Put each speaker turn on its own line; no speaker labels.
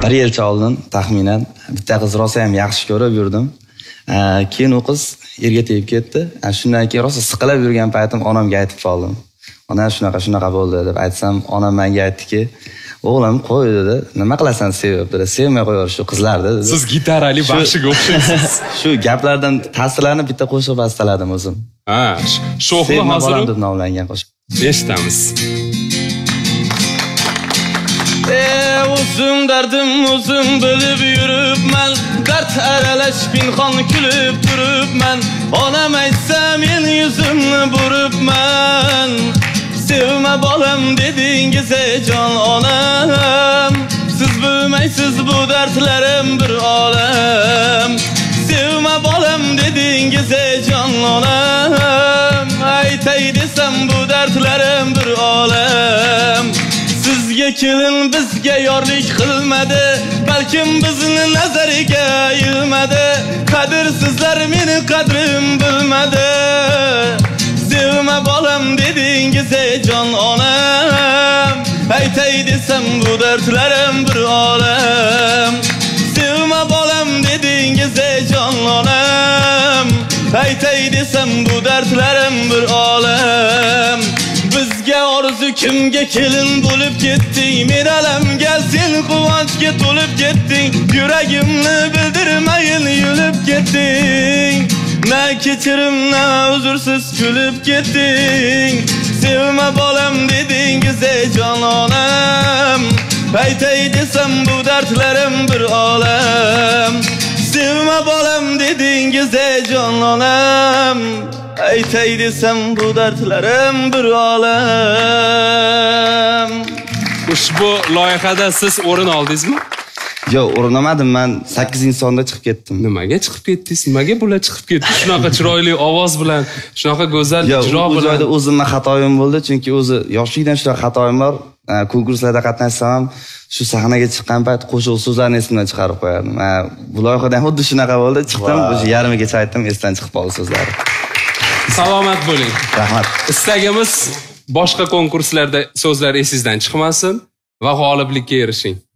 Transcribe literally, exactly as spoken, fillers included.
bir yilcha oldin taxminan bitta qiz rosa ham yaxshi ko'rib yurdim. Keyin u qiz erga tegib ketdi. Shundan keyin rosa siqilib yurgan paytim onamga aytib qoldim. Ona shunaqa shunaqa bo'ldi deb aytsam, onam menga aytdiki, o'g'lim qo'y dedi. Nima qilasan sevib dedi. Sevmay qo'yaver shu qizlarni dedi.
Siz gitarali baxshiga o'xshaysiz.
Shu gaplardan ta'sirlanib bitta qo'shiq bastaladim o'zim.
Ha, sho'xmi hozir
deb nomlangan qo'shiq.
Eshitamiz.
Uzun derdim uzun bilib yürübmen, dert aralaş pinxon kulib turibman. Onam aytsa men yuzimni buribman. Sevme bolam dedingiz ey jon onam. Siz bilmaysiz bu dertlerim bir olam. Sevme bolam dedingiz ey jon onam. Aytay desem bu dertlerim bir olam. Sizga kelin bizga yorlik qilmadi, balkim bizni nazariga ilmadi. Qadrsizlar meni qadrim bilmadi. Sevme bolam dedingiz ey jon onam. Aytay desem bu dertlerim bir olam. Sevme bolam dedingiz ey jon onam. Aytay desem bu dertlerim bir olam. Bizga orzu kimga kelin bo'lib ketding, men alamga sen quvonchga to'lib ketding. Yuragimni bildirmayin yulib ketding. Na kechirim na uzursiz kulib ketding. Sevme bolam dedingiz ey jon onam. Aytay desem bu dertlerim bir olam. Sevme bolam dedingiz ey jon onam. Aytay desem bu dertlerim bir olam.
Ushbu loyihada siz o'rin oldingizmi?
Yo'q, o'rin olmadim. Men sakkizinchi sonda chiqib ketdim.
Nimaga chiqib ketdingiz? Nimaga bular chiqib ketdi? Shunaqa chiroyli ovoz bilan, shunaqa go'zal ijro bilan.
Bu joyda o'zimning xatoyim bo'ldi, chunki o'zi yoshlikdan shunaqa xatoyim bor. Konkurslarda qatnashsam ham shu sahnaga chiqqan payt qo'shiq so'zlarini esimdan chiqarib qo'yardim. Bu loyihadan xuddi shunaqa bo'ldi. Chiqdim, o'sha yarmigacha aytdim, esdan chiqib qoldi so'zlari.
Salomat bo'ling.
Rahmat.
Istagimiz boshqa konkurslarda so'zlar esingizdan chiqmasin va g'oliblikka erishing.